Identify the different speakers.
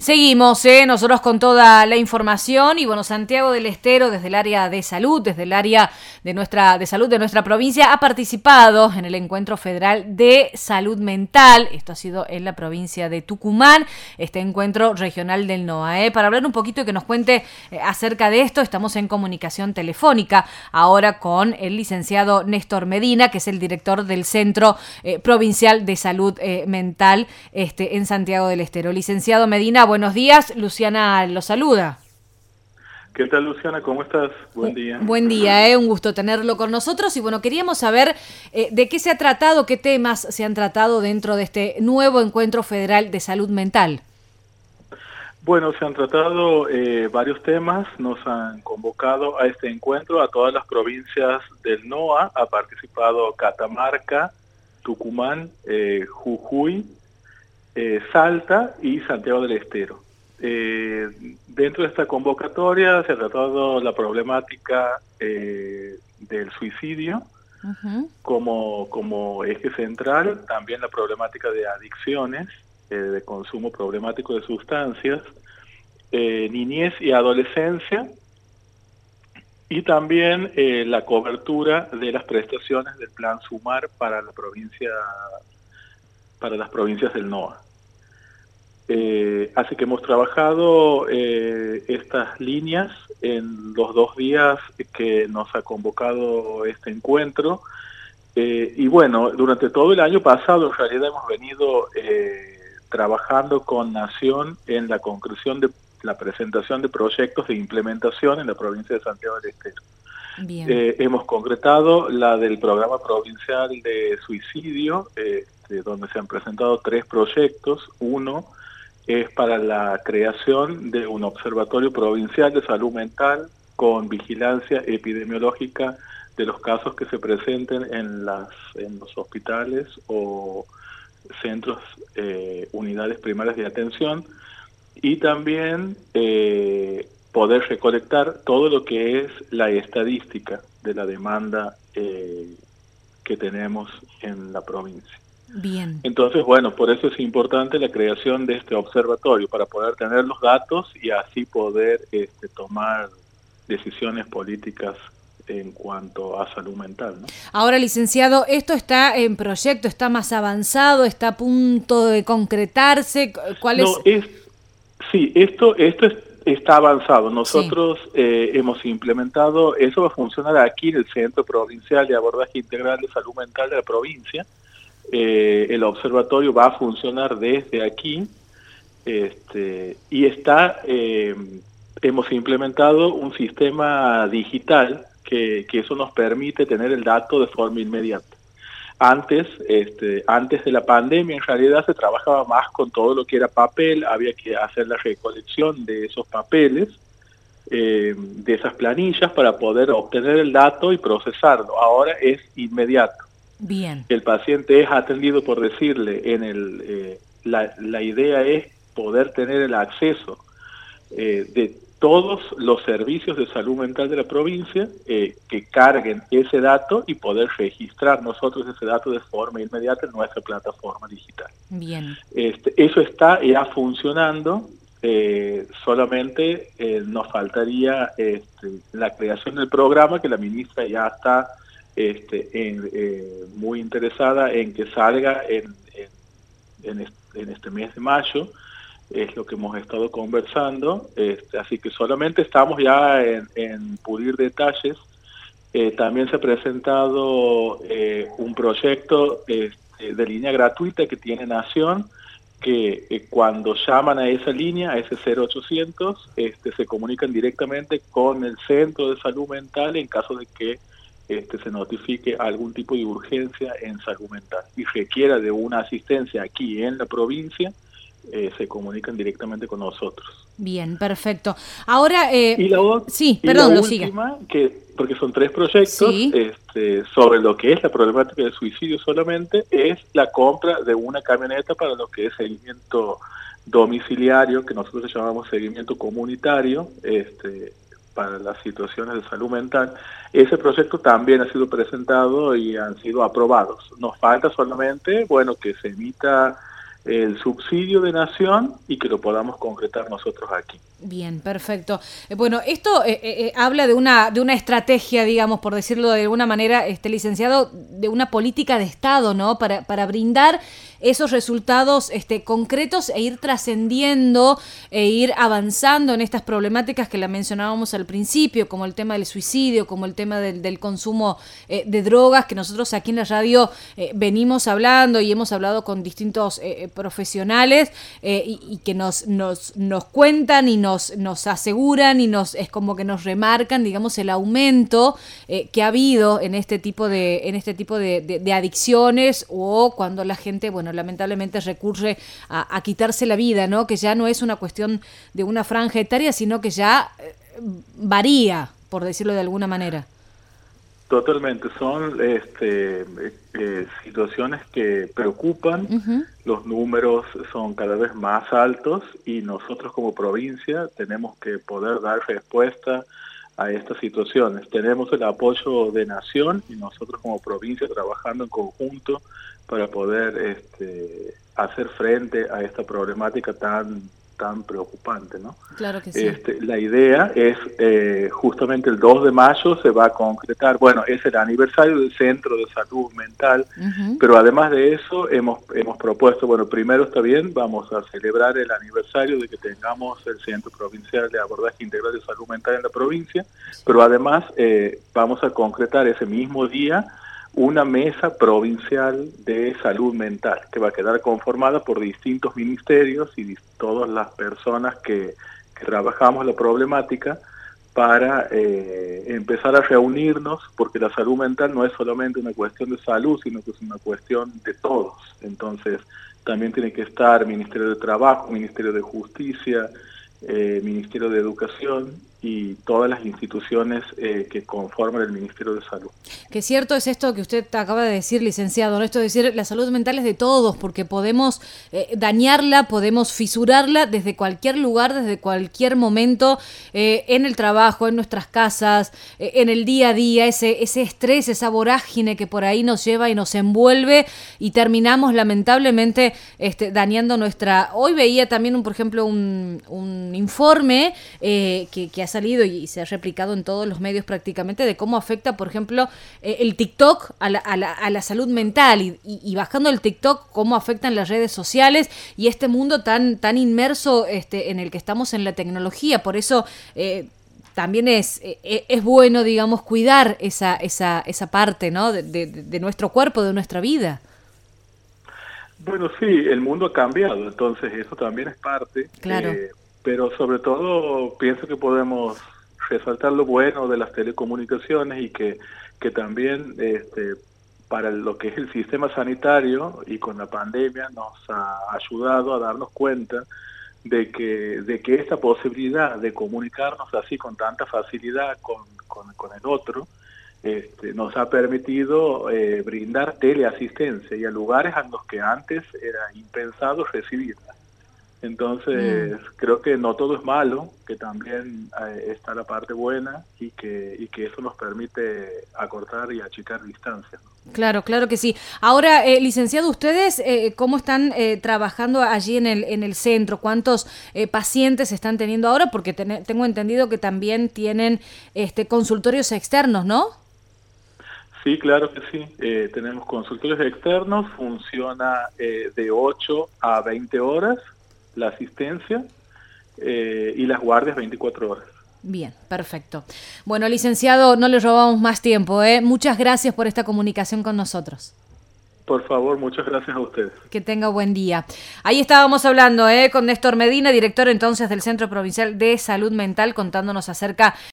Speaker 1: Seguimos, nosotros con toda la información y bueno, Santiago del Estero desde el área de salud, desde el área de salud de nuestra provincia ha participado en el Encuentro Federal de Salud Mental. Esto ha sido en la provincia de Tucumán, este encuentro regional del NOA. Para hablar un poquito y que nos cuente acerca de esto, estamos en comunicación telefónica ahora con el licenciado Néstor Medina, que es el director del Centro Provincial de Salud Mental en Santiago del Estero. Licenciado Medina, buenos días. Luciana lo saluda.
Speaker 2: ¿Qué tal, Luciana? ¿Cómo estás? Buen día.
Speaker 1: Buen día, un gusto tenerlo con nosotros. Y bueno, queríamos saber de qué se ha tratado, qué temas se han tratado dentro de este nuevo Encuentro Federal de Salud Mental.
Speaker 2: Bueno, se han tratado varios temas. Nos han convocado a este encuentro a todas las provincias del NOA. Ha participado Catamarca, Tucumán, Jujuy, Salta y Santiago del Estero. Dentro de esta convocatoria se ha tratado la problemática del suicidio como eje central, también la problemática de adicciones, de consumo problemático de sustancias, niñez y adolescencia, y también la cobertura de las prestaciones del Plan Sumar para las provincias del NOA. Así que hemos trabajado estas líneas en los 2 días que nos ha convocado este encuentro. Y bueno, durante todo el año pasado en realidad hemos venido trabajando con Nación en la concreción de la presentación de proyectos de implementación en la provincia de Santiago del Estero. Hemos concretado la del programa provincial de suicidio, donde se han presentado 3 proyectos. Uno es para la creación de un observatorio provincial de salud mental con vigilancia epidemiológica de los casos que se presenten en los hospitales o centros, unidades primarias de atención, y también poder recolectar todo lo que es la estadística de la demanda que tenemos en la provincia.
Speaker 1: Bien.
Speaker 2: Entonces, bueno, por eso es importante la creación de este observatorio, para poder tener los datos y así poder tomar decisiones políticas en cuanto a salud mental, ¿no?
Speaker 1: Ahora, licenciado, ¿esto está en proyecto, está más avanzado, está a punto de concretarse? ¿Cuál es?
Speaker 2: Sí, esto está avanzado. Nosotros hemos implementado, eso va a funcionar aquí en el Centro Provincial de Abordaje Integral de Salud Mental de la provincia. El observatorio va a funcionar desde aquí, y hemos implementado un sistema digital que eso nos permite tener el dato de forma inmediata. Antes de la pandemia, en realidad se trabajaba más con todo lo que era papel, había que hacer la recolección de esos papeles, de esas planillas, para poder obtener el dato y procesarlo. Ahora es inmediato.
Speaker 1: Bien.
Speaker 2: El paciente es atendido, por decirle, la idea es poder tener el acceso de todos los servicios de salud mental de la provincia, que carguen ese dato y poder registrar nosotros ese dato de forma inmediata en nuestra plataforma digital.
Speaker 1: Bien.
Speaker 2: Eso está ya funcionando. Solamente nos faltaría la creación del programa, que la ministra ya está muy interesada en que salga en este mes de mayo. Es lo que hemos estado conversando, así que solamente estamos ya en pulir detalles. También se ha presentado un proyecto de línea gratuita que tiene Nación, que cuando llaman a esa línea, a ese 0800, se comunican directamente con el Centro de Salud Mental en caso de que se notifique algún tipo de urgencia en salud mental y requiera de una asistencia aquí en la provincia. Se comunican directamente con nosotros.
Speaker 1: Bien, perfecto. Ahora,
Speaker 2: y la última, porque son 3 proyectos,
Speaker 1: sí,
Speaker 2: sobre lo que es la problemática del suicidio solamente, es la compra de una camioneta para lo que es seguimiento domiciliario, que nosotros llamamos seguimiento comunitario, para las situaciones de salud mental. Ese proyecto también ha sido presentado y han sido aprobados. Nos falta solamente, bueno, que se emita el subsidio de Nación y que lo podamos concretar nosotros aquí.
Speaker 1: Bien, perfecto. Bueno, esto habla de una estrategia, digamos, por decirlo de alguna manera, licenciado, de una política de Estado, ¿no? Para brindar esos resultados concretos e ir trascendiendo e ir avanzando en estas problemáticas que la mencionábamos al principio, como el tema del suicidio, como el tema del consumo de drogas, que nosotros aquí en la radio venimos hablando y hemos hablado con distintos profesionales y que nos cuentan y nos aseguran y es como que nos remarcan, digamos, el aumento que ha habido en este tipo de adicciones, o cuando la gente, bueno, lamentablemente recurre a quitarse la vida, ¿no? Que ya no es una cuestión de una franja etaria, sino que ya varía, por decirlo de alguna manera.
Speaker 2: Totalmente, son situaciones que preocupan. Uh-huh. Los números son cada vez más altos y nosotros como provincia tenemos que poder dar respuesta a estas situaciones. Tenemos el apoyo de Nación y nosotros como provincia trabajando en conjunto para poder hacer frente a esta problemática tan preocupante, ¿no?
Speaker 1: Claro que sí.
Speaker 2: La idea es, justamente el 2 de mayo se va a concretar, bueno, es el aniversario del Centro de Salud Mental, uh-huh. Pero además de eso hemos propuesto, bueno, primero está bien, vamos a celebrar el aniversario de que tengamos el Centro Provincial de Abordaje Integral de Salud Mental en la provincia, sí. Pero además vamos a concretar ese mismo día una mesa provincial de salud mental que va a quedar conformada por distintos ministerios y todas las personas que trabajamos la problemática para empezar a reunirnos, porque la salud mental no es solamente una cuestión de salud, sino que es una cuestión de todos. Entonces también tiene que estar Ministerio de Trabajo, Ministerio de Justicia, Ministerio de Educación y todas las instituciones que conforman el Ministerio de Salud.
Speaker 1: Qué cierto es esto que usted acaba de decir, licenciado, ¿no? Esto de decir, la salud mental es de todos, porque podemos dañarla, podemos fisurarla desde cualquier lugar, desde cualquier momento, en el trabajo, en nuestras casas, en el día a día, ese estrés, esa vorágine que por ahí nos lleva y nos envuelve y terminamos lamentablemente dañando nuestra... Hoy veía también, por ejemplo, un informe que ha salido y se ha replicado en todos los medios prácticamente, de cómo afecta, por ejemplo, el TikTok a la salud mental y bajando el TikTok, cómo afectan las redes sociales y este mundo tan inmerso en el que estamos en la tecnología. Por eso también es bueno, digamos, cuidar esa parte, ¿no? de nuestro cuerpo, de nuestra vida.
Speaker 2: Bueno, sí, el mundo ha cambiado, entonces eso también es parte.
Speaker 1: Claro.
Speaker 2: Pero sobre todo pienso que podemos resaltar lo bueno de las telecomunicaciones y que también para lo que es el sistema sanitario y con la pandemia nos ha ayudado a darnos cuenta de que esta posibilidad de comunicarnos así con tanta facilidad con el otro nos ha permitido brindar teleasistencia y a lugares a los que antes era impensado recibirla. Entonces, creo que no todo es malo, que también está la parte buena y que eso nos permite acortar y achicar distancias, ¿no?
Speaker 1: Claro que sí. Ahora, licenciado, ¿ustedes cómo están trabajando allí en el centro? ¿Cuántos pacientes están teniendo ahora? Porque tengo entendido que también tienen consultorios externos, ¿no?
Speaker 2: Sí, claro que sí. Tenemos consultorios externos, funciona de 8 a 20 horas. La asistencia y las guardias 24 horas.
Speaker 1: Bien, perfecto. Bueno, licenciado, no le robamos más tiempo, ¿eh? Muchas gracias por esta comunicación con nosotros.
Speaker 2: Por favor, muchas gracias a ustedes.
Speaker 1: Que tenga buen día. Ahí estábamos hablando con Néstor Medina, director entonces del Centro Provincial de Salud Mental, contándonos acerca